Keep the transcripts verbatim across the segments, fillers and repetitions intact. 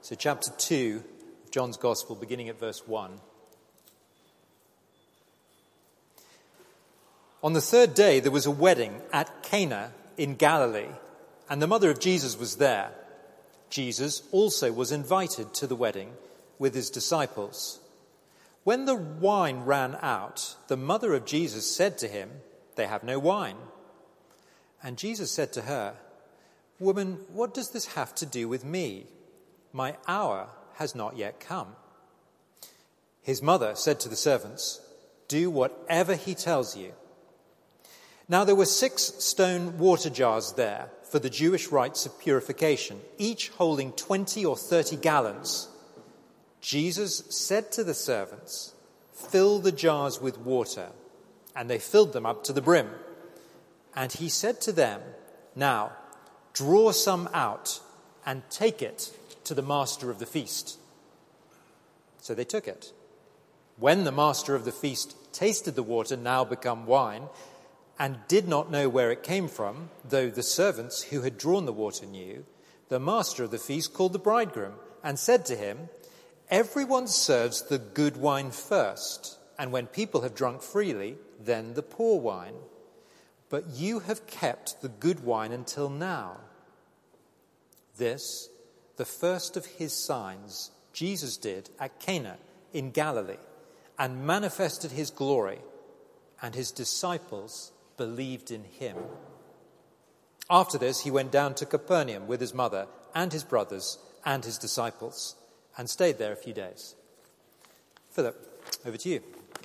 So chapter two of John's Gospel, beginning at verse one. On the third day there was a wedding at Cana in Galilee, and the mother of Jesus was there. Jesus also was invited to the wedding with his disciples. When the wine ran out, the mother of Jesus said to him, "They have no wine." And Jesus said to her, "Woman, what does this have to do with me? My hour has not yet come." His mother said to the servants, "Do whatever he tells you." Now there were six stone water jars there for the Jewish rites of purification, each holding twenty or thirty gallons. Jesus said to the servants, "Fill the jars with water," and they filled them up to the brim. And he said to them, "Now, draw some out and take it to the master of the feast." So they took it. When the master of the feast tasted the water, now become wine, and did not know where it came from, though the servants who had drawn the water knew, the master of the feast called the bridegroom and said to him, "Everyone serves the good wine first, and when people have drunk freely, then the poor wine. But you have kept the good wine until now." This, the first of his signs, Jesus did at Cana in Galilee, and manifested his glory, and his disciples believed in him. After this, he went down to Capernaum with his mother and his brothers and his disciples, and stayed there a few days. Philip, over to you.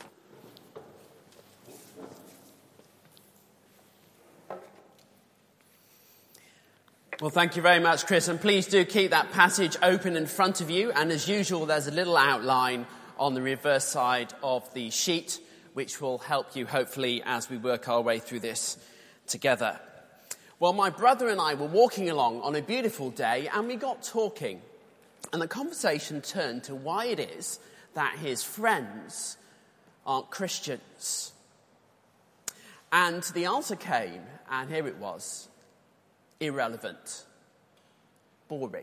Well, thank you very much, Chris, and please do keep that passage open in front of you, and as usual there's a little outline on the reverse side of the sheet which will help you hopefully as we work our way through this together. Well, my brother and I were walking along on a beautiful day and we got talking, and the conversation turned to why it is that his friends aren't Christians. And the answer came, and here it was: irrelevant, boring.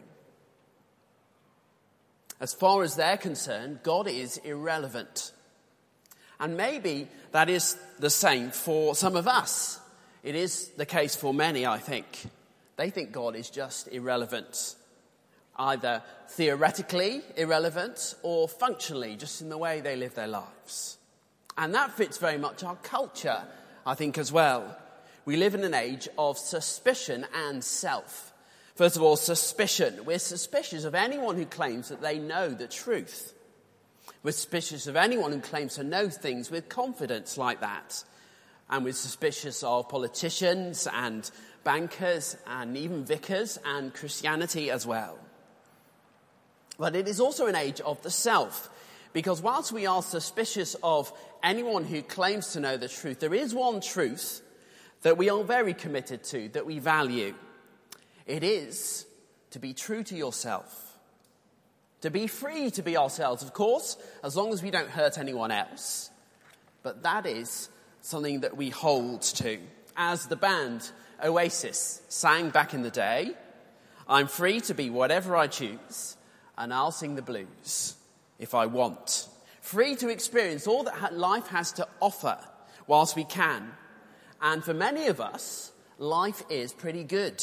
As far as they're concerned, God is irrelevant. And maybe that is the same for some of us. It is the case for many, I think. They think God is just irrelevant, either theoretically irrelevant or functionally, just in the way they live their lives. And that fits very much our culture, I think, as well. We live in an age of suspicion and self. First of all, suspicion. We're suspicious of anyone who claims that they know the truth. We're suspicious of anyone who claims to know things with confidence like that. And we're suspicious of politicians and bankers and even vicars and Christianity as well. But it is also an age of the self. Because whilst we are suspicious of anyone who claims to know the truth, there is one truth that we are very committed to, that we value. It is to be true to yourself. To be free to be ourselves, of course, as long as we don't hurt anyone else. But that is something that we hold to. As the band Oasis sang back in the day, "I'm free to be whatever I choose, and I'll sing the blues if I want." Free to experience all that life has to offer whilst we can. And for many of us, life is pretty good.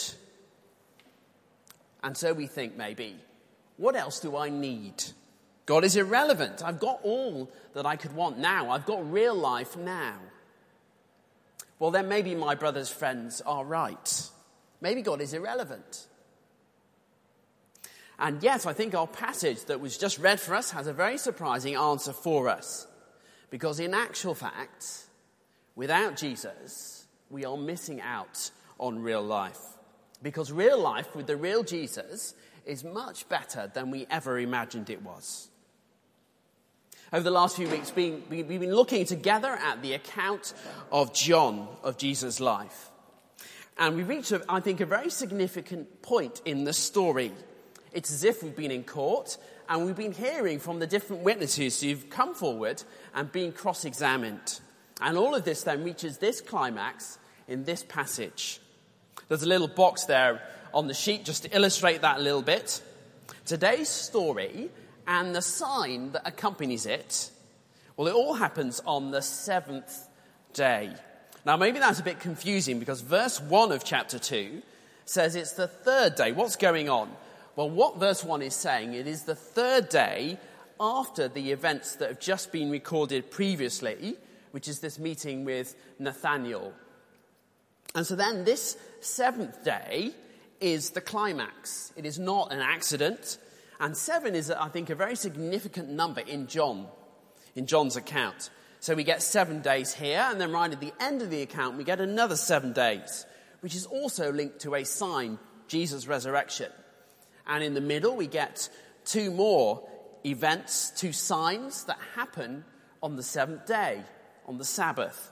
And so we think maybe, what else do I need? God is irrelevant. I've got all that I could want now. I've got real life now. Well, then maybe my brother's friends are right. Maybe God is irrelevant. And yes, I think our passage that was just read for us has a very surprising answer for us. Because in actual fact, without Jesus, we are missing out on real life. Because real life with the real Jesus is much better than we ever imagined it was. Over the last few weeks, we've been looking together at the account of John, of Jesus' life. And we reached, I think, a very significant point in the story. It's as if we've been in court and we've been hearing from the different witnesses who've come forward and been cross-examined. And all of this then reaches this climax in this passage. There's a little box there on the sheet just to illustrate that a little bit. Today's story and the sign that accompanies it, well, it all happens on the seventh day. Now, maybe that's a bit confusing because verse one of chapter two says it's the third day. What's going on? Well, what verse one is saying, it is the third day after the events that have just been recorded previously, which is this meeting with Nathanael. And so then this seventh day is the climax. It is not an accident. And seven is, I think, a very significant number in John, in John's account. So we get seven days here, and then right at the end of the account, we get another seven days, which is also linked to a sign, Jesus' resurrection. And in the middle, we get two more events, two signs that happen on the seventh day, on the Sabbath.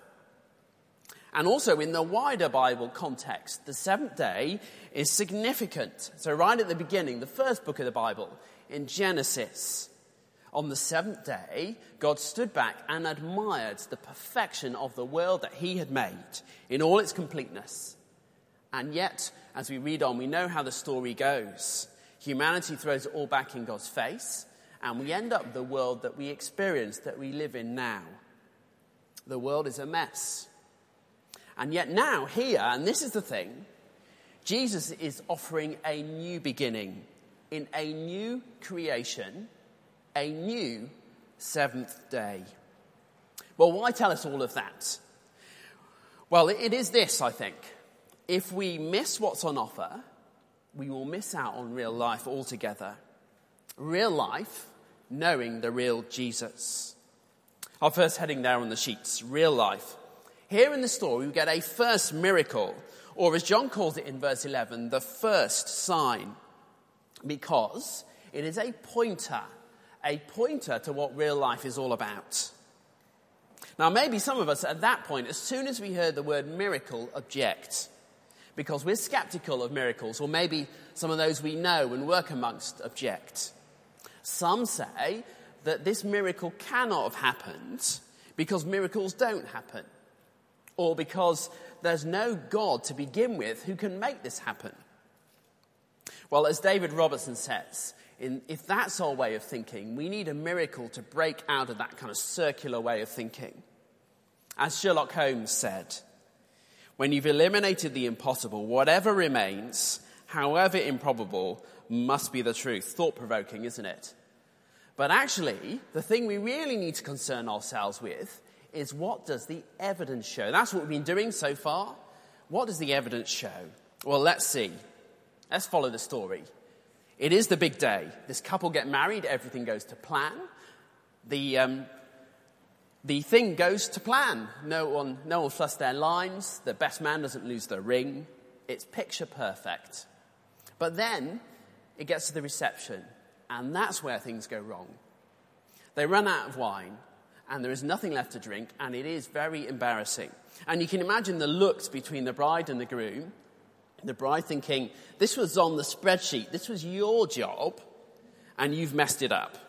And also in the wider Bible context, the seventh day is significant. So right at the beginning, the first book of the Bible, in Genesis, on the seventh day, God stood back and admired the perfection of the world that he had made in all its completeness. And yet, as we read on, we know how the story goes. Humanity throws it all back in God's face, and we end up with the world that we experience, that we live in now. The world is a mess. And yet now, here, and this is the thing, Jesus is offering a new beginning in a new creation, a new seventh day. Well, why tell us all of that? Well, it is this, I think. If we miss what's on offer, we will miss out on real life altogether. Real life, knowing the real Jesus. Our first heading there on the sheets, real life. Here in the story, we get a first miracle, or as John calls it in verse eleven, the first sign, because it is a pointer, a pointer to what real life is all about. Now, maybe some of us at that point, as soon as we heard the word miracle, object, because we're skeptical of miracles, or maybe some of those we know and work amongst object. Some say that this miracle cannot have happened because miracles don't happen, or because there's no God to begin with who can make this happen. Well, as David Robertson says, in, if that's our way of thinking, we need a miracle to break out of that kind of circular way of thinking. As Sherlock Holmes said, when you've eliminated the impossible, whatever remains, however improbable, must be the truth. Thought-provoking, isn't it? But actually, the thing we really need to concern ourselves with is what does the evidence show? That's what we've been doing so far. What does the evidence show? Well, let's see. Let's follow the story. It is the big day. This couple get married. Everything goes to plan. The um, the thing goes to plan. No one, no one fluffs their lines. The best man doesn't lose the ring. It's picture perfect. But then it gets to the reception, and that's where things go wrong. They run out of wine, and there is nothing left to drink, and it is very embarrassing. And you can imagine the looks between the bride and the groom. The bride thinking, this was on the spreadsheet, this was your job, and you've messed it up.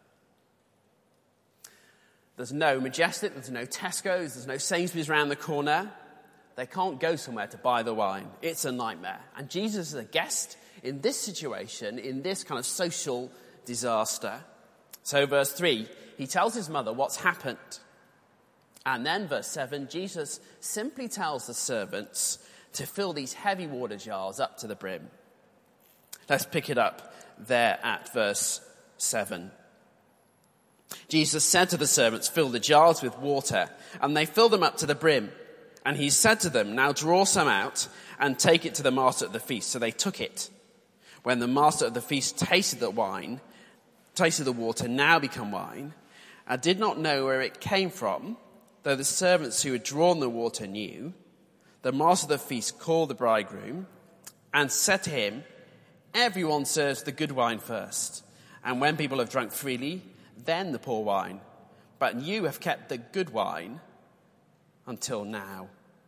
There's no Majestic, there's no Tesco's, there's no Sainsbury's around the corner. They can't go somewhere to buy the wine. It's a nightmare. And Jesus is a guest in this situation, in this kind of social disaster. So verse three, he tells his mother what's happened. And then verse seven, Jesus simply tells the servants to fill these heavy water jars up to the brim. Let's pick it up there at verse seven. Jesus said to the servants, fill the jars with water, and they filled them up to the brim. And he said to them, now draw some out and take it to the master of the feast. So they took it. When the master of the feast tasted the wine, tasted the water, now become wine, and did not know where it came from, though the servants who had drawn the water knew, the master of the feast called the bridegroom and said to him, everyone serves the good wine first, and when people have drunk freely, then the poor wine. But you have kept the good wine until now.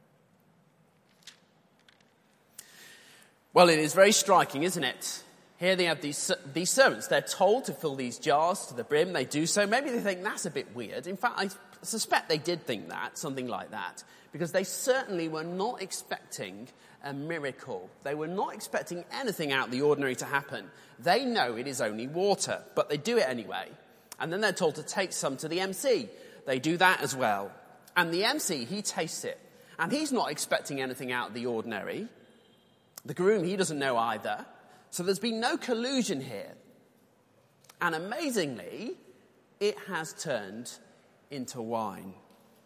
Well, it is very striking, isn't it? Here they have these, these servants. They're told to fill these jars to the brim. They do so. Maybe they think that's a bit weird. In fact, I suspect they did think that, something like that, because they certainly were not expecting a miracle. They were not expecting anything out of the ordinary to happen. They know it is only water, but they do it anyway. And then they're told to take some to the M C. They do that as well. And the M C, he tastes it. And he's not expecting anything out of the ordinary. The groom, he doesn't know either. So there's been no collusion here. And amazingly, it has turned into wine.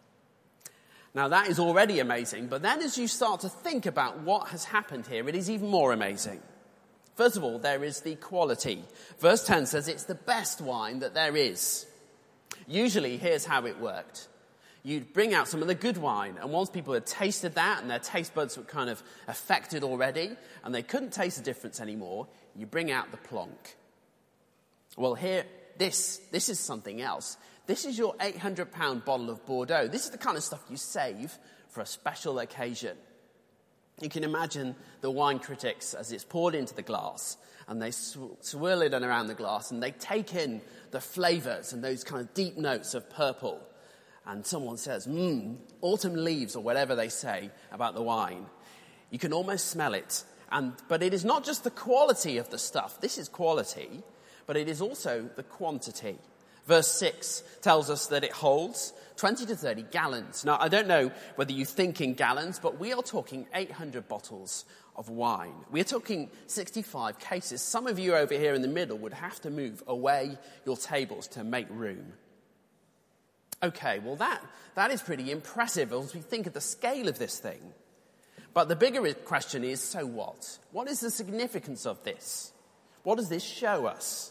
Now that is already amazing, but then as you start to think about what has happened here, it is even more amazing. First of all, there is the quality. Verse ten says it's the best wine that there is. Usually, here's how it worked. You'd bring out some of the good wine, and once people had tasted that and their taste buds were kind of affected already, and they couldn't taste the difference anymore, you bring out the plonk. Well, here, this, this is something else. This is your eight hundred pound bottle of Bordeaux. This is the kind of stuff you save for a special occasion. You can imagine the wine critics as it's poured into the glass, and they sw- swirl it around the glass, and they take in the flavours and those kind of deep notes of purple. And someone says, mmm, autumn leaves, or whatever they say about the wine. You can almost smell it. And but it is not just the quality of the stuff. This is quality, but it is also the quantity. Verse six tells us that it holds twenty to thirty gallons. Now, I don't know whether you think in gallons, but we are talking eight hundred bottles of wine. We're talking sixty-five cases. Some of you over here in the middle would have to move away your tables to make room. Okay, well, that, that is pretty impressive as we think of the scale of this thing. But the bigger question is, so what? What is the significance of this? What does this show us?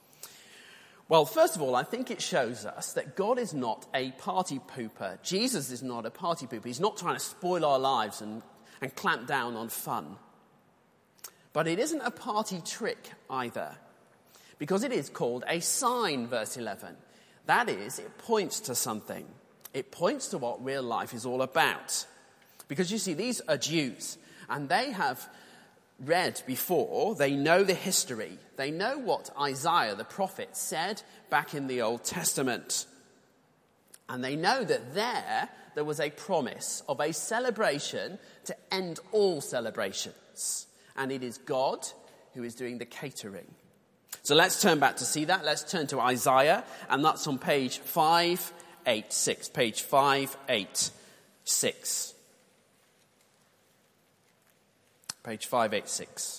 Well, first of all, I think it shows us that God is not a party pooper. Jesus is not a party pooper. He's not trying to spoil our lives and, and clamp down on fun. But it isn't a party trick either, because it is called a sign, verse eleven. That is, it points to something. It points to what real life is all about. Because you see, these are Jews, and they have read before, they know the history. They know what Isaiah the prophet said back in the Old Testament. And they know that there, there was a promise of a celebration to end all celebrations. And it is God who is doing the catering. So let's turn back to see that. Let's turn to Isaiah, and that's on page five eighty-six. Page five eighty-six. Page five eighty-six.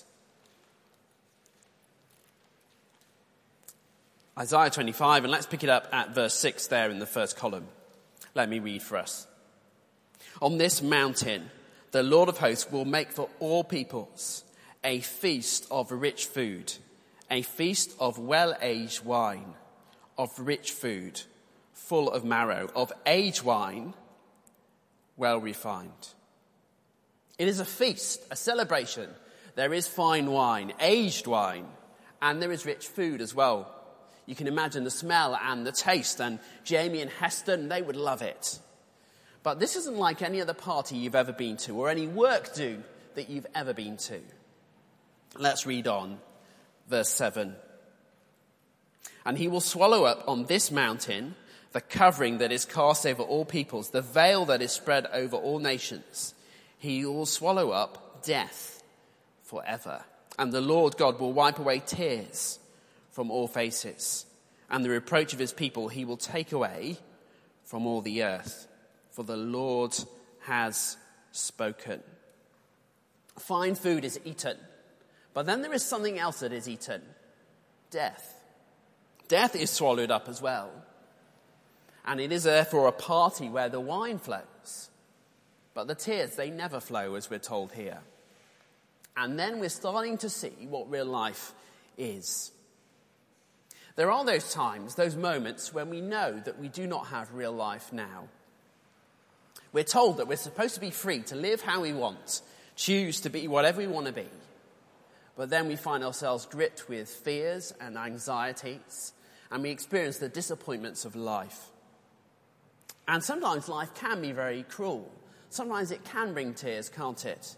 Isaiah twenty-five, and let's pick it up at verse six there in the first column. Let me read for us. On this mountain, the Lord of hosts will make for all peoples a feast of rich food, a feast of well-aged wine, of rich food, full of marrow, of aged wine, well refined. It is a feast, a celebration. There is fine wine, aged wine, and there is rich food as well. You can imagine the smell and the taste, and Jamie and Heston, they would love it. But this isn't like any other party you've ever been to, or any work do that you've ever been to. Let's read on. Verse seven. And he will swallow up on this mountain the covering that is cast over all peoples, the veil that is spread over all nations. He will swallow up death forever. And the Lord God will wipe away tears from all faces. And the reproach of his people he will take away from all the earth. For the Lord has spoken. Fine food is eaten. But then there is something else that is eaten. Death. Death is swallowed up as well. And it is therefore a party where the wine flows. But the tears, they never flow, as we're told here. And then we're starting to see what real life is. There are those times, those moments when we know that we do not have real life now. We're told that we're supposed to be free to live how we want, choose to be whatever we want to be. But then we find ourselves gripped with fears and anxieties, and we experience the disappointments of life. And sometimes life can be very cruel. Sometimes it can bring tears, can't it?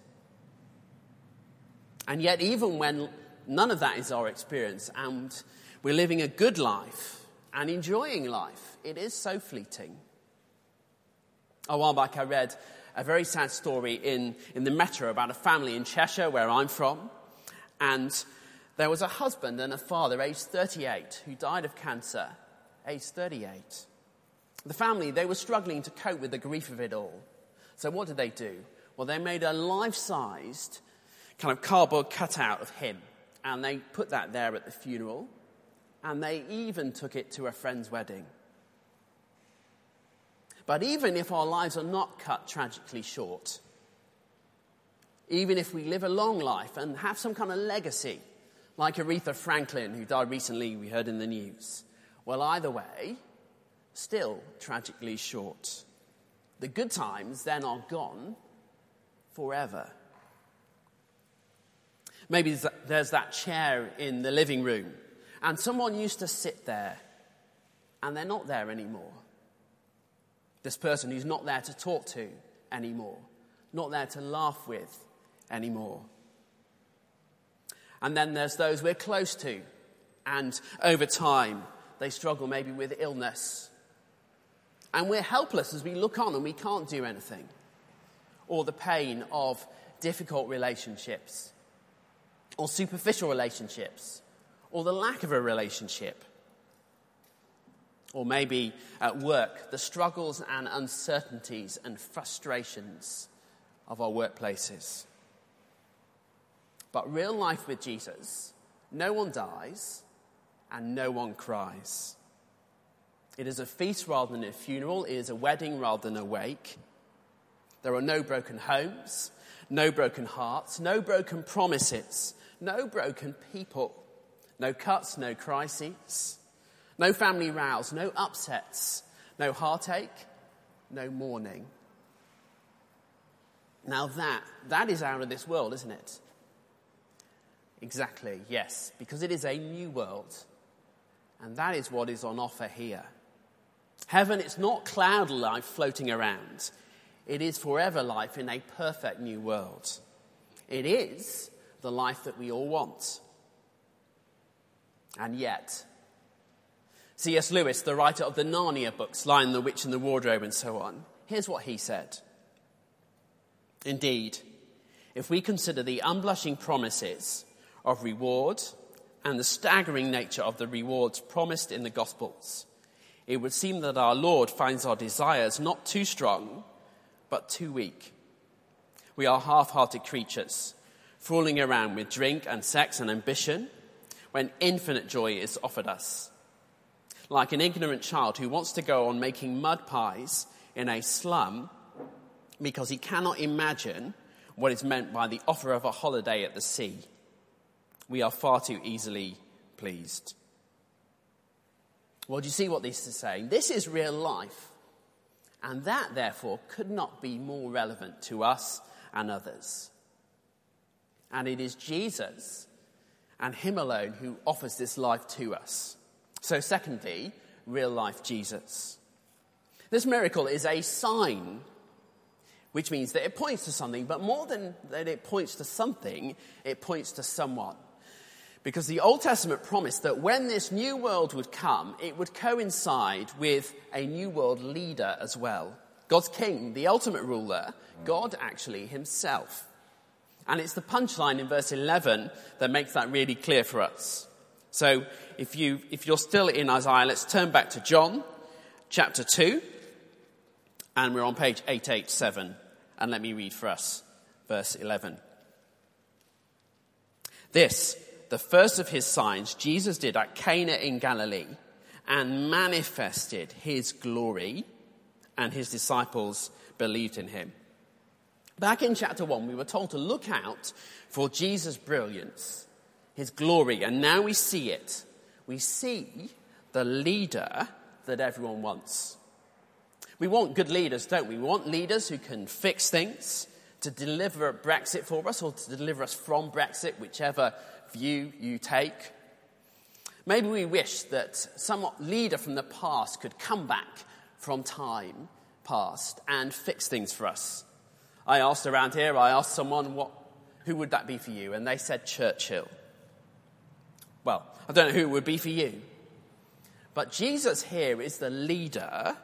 And yet, even when none of that is our experience, and we're living a good life and enjoying life, it is so fleeting. A while back I read a very sad story in, in the Metro about a family in Cheshire, where I'm from. And there was a husband and a father, aged thirty-eight, who died of cancer, aged thirty-eight. The family, they were struggling to cope with the grief of it all. So what did they do? Well, they made a life-sized kind of cardboard cutout of him, and they put that there at the funeral, and they even took it to a friend's wedding. But even if our lives are not cut tragically short, even if we live a long life and have some kind of legacy, like Aretha Franklin, who died recently, we heard in the news, well, either way, still tragically short. The good times then are gone forever. Maybe there's that chair in the living room, and someone used to sit there, and they're not there anymore. This person who's not there to talk to anymore, not there to laugh with anymore. And then there's those we're close to, and over time they struggle maybe with illness. And we're helpless as we look on and we can't do anything. Or the pain of difficult relationships, or superficial relationships, or the lack of a relationship. Or maybe at work, the struggles and uncertainties and frustrations of our workplaces. But real life with Jesus, no one dies and no one cries. It is a feast rather than a funeral. It is a wedding rather than a wake. There are no broken homes, no broken hearts, no broken promises, no broken people, no cuts, no crises, no family rows, no upsets, no heartache, no mourning. Now that, that is out of this world, isn't it? Exactly, yes, because it is a new world. And that is what is on offer here. Heaven, it's not cloud life floating around. It is forever life in a perfect new world. It is the life that we all want. And yet, C S Lewis, the writer of the Narnia books, Lion, the Witch and the Wardrobe and so on, here's what he said. Indeed, if we consider the unblushing promises of reward and the staggering nature of the rewards promised in the Gospels, it would seem that our Lord finds our desires not too strong, but too weak. We are half-hearted creatures, fooling around with drink and sex and ambition, when infinite joy is offered us. Like an ignorant child who wants to go on making mud pies in a slum because he cannot imagine what is meant by the offer of a holiday at the sea. We are far too easily pleased. Well, do you see what this is saying? This is real life. And that, therefore, could not be more relevant to us and others. And it is Jesus and him alone who offers this life to us. So secondly, real life Jesus. This miracle is a sign, which means that it points to something, but more than that it points to something, it points to someone. Because the Old Testament promised that when this new world would come, it would coincide with a new world leader as well. God's king, the ultimate ruler, God actually himself. And it's the punchline in verse eleven that makes that really clear for us. So if, you, if you're still in Isaiah, let's turn back to John chapter two. And we're on page eight eighty-seven. And let me read for us verse eleven. This, the first of his signs, Jesus did at Cana in Galilee and manifested his glory, and his disciples believed in him. Back in chapter one, we were told to look out for Jesus' brilliance, his glory, and now we see it. We see the leader that everyone wants. We want good leaders, don't we? We want leaders who can fix things, to deliver Brexit for us, or to deliver us from Brexit, whichever view you take. Maybe we wish that some leader from the past could come back from time past and fix things for us. I asked around here, I asked someone, what, who would that be for you? And they said Churchill. Well, I don't know who it would be for you. But Jesus here is the leader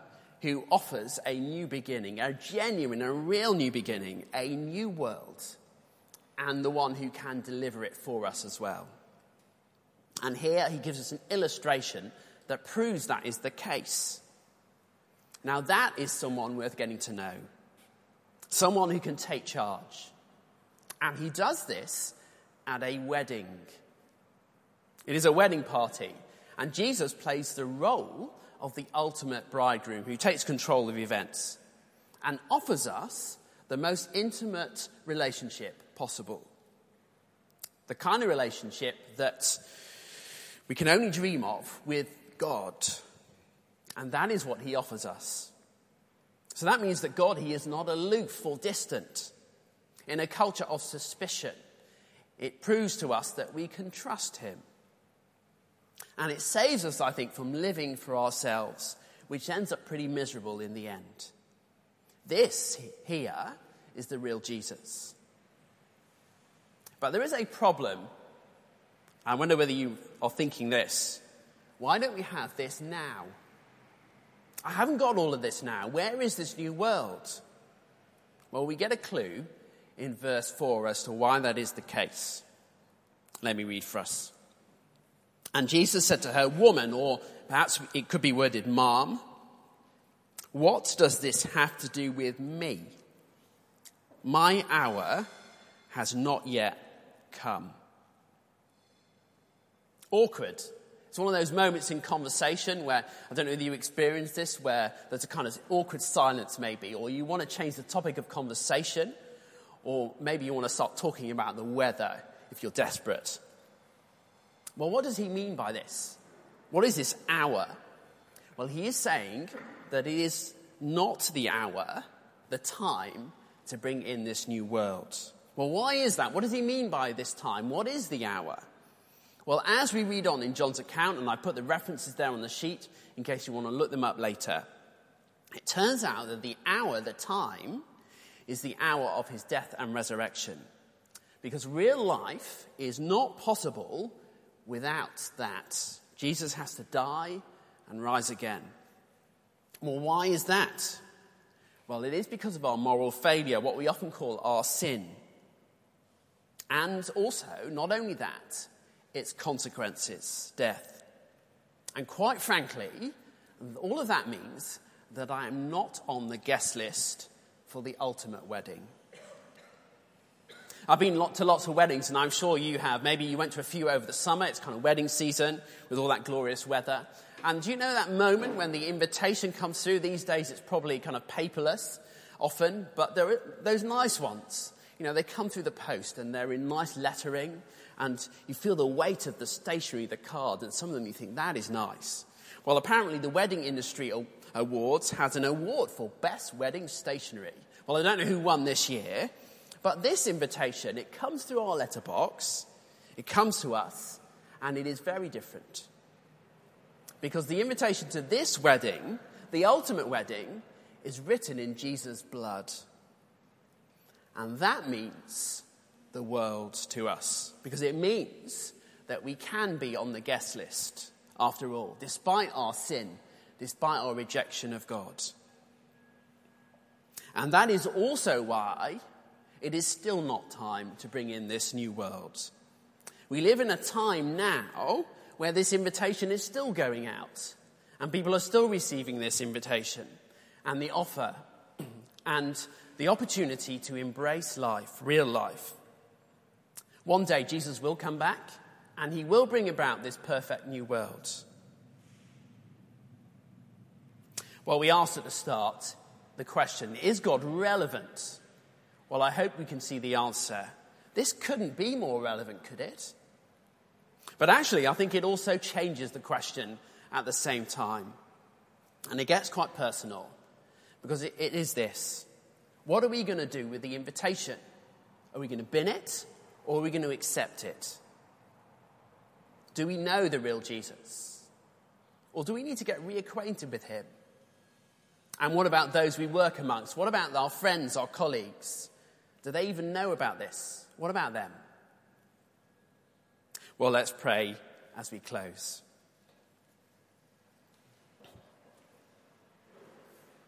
who offers a new beginning, a genuine, a real new beginning, a new world, and the one who can deliver it for us as well. And here he gives us an illustration that proves that is the case. Now that is someone worth getting to know. Someone who can take charge. And he does this at a wedding. It is a wedding party. And Jesus plays the role of the ultimate bridegroom who takes control of events and offers us the most intimate relationship possible. The kind of relationship that we can only dream of with God. And that is what he offers us. So that means that God, he is not aloof or distant. In a culture of suspicion, it proves to us that we can trust him. And it saves us, I think, from living for ourselves, which ends up pretty miserable in the end. This here is the real Jesus. But there is a problem. I wonder whether you are thinking this. Why don't we have this now? I haven't got all of this now. Where is this new world? Well, we get a clue in verse four as to why that is the case. Let me read for us. And Jesus said to her, "Woman," or perhaps it could be worded "Mom, what does this have to do with me? My hour has not yet come." Awkward. It's one of those moments in conversation where, I don't know whether you experience this, where there's a kind of awkward silence maybe, or you want to change the topic of conversation, or maybe you want to start talking about the weather if you're desperate. Well, what does he mean by this? What is this hour? Well, he is saying that it is not the hour, the time, to bring in this new world. Well, why is that? What does he mean by this time? What is the hour? Well, as we read on in John's account, and I put the references there on the sheet in case you want to look them up later, it turns out that the hour, the time, is the hour of his death and resurrection. Because real life is not possible without that. Jesus has to die and rise again. Well, why is that? Well, it is because of our moral failure, what we often call our sin. And also, not only that, its consequences, death. And quite frankly, all of that means that I am not on the guest list for the ultimate wedding. I've been to lots of weddings, and I'm sure you have. Maybe you went to a few over the summer. It's kind of wedding season with all that glorious weather. And do you know that moment when the invitation comes through? These days it's probably kind of paperless often, but there are those nice ones. You know, they come through the post and they're in nice lettering, and you feel the weight of the stationery, the card, and some of them you think, that is nice. Well, apparently the Wedding Industry Awards has an award for best wedding stationery. Well, I don't know who won this year, but this invitation, it comes through our letterbox, it comes to us, and it is very different. Because the invitation to this wedding, the ultimate wedding, is written in Jesus' blood. And that means the world to us. Because it means that we can be on the guest list, after all, despite our sin, despite our rejection of God. And that is also why it is still not time to bring in this new world. We live in a time now where this invitation is still going out, and people are still receiving this invitation and the offer and the opportunity to embrace life, real life. One day Jesus will come back and he will bring about this perfect new world. Well, we asked at the start the question, is God relevant? Well, I hope we can see the answer. This couldn't be more relevant, could it? But actually, I think it also changes the question at the same time. And it gets quite personal, because it, it is this. What are we going to do with the invitation? Are we going to bin it, or are we going to accept it? Do we know the real Jesus? Or do we need to get reacquainted with him? And what about those we work amongst? What about our friends, our colleagues? Do they even know about this? What about them? Well, let's pray as we close.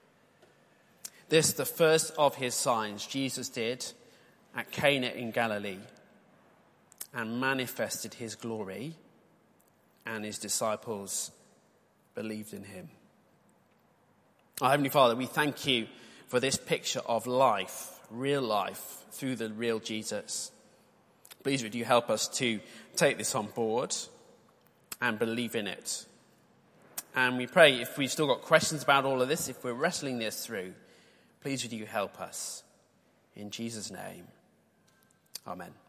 This, the first of his signs Jesus did at Cana in Galilee, and manifested his glory, and his disciples believed in him. Our Heavenly Father, we thank you for this picture of life, real life, through the real Jesus. Please would you help us to take this on board and believe in it. And we pray, if we've still got questions about all of this, if we're wrestling this through, please would you help us. In Jesus' name, amen.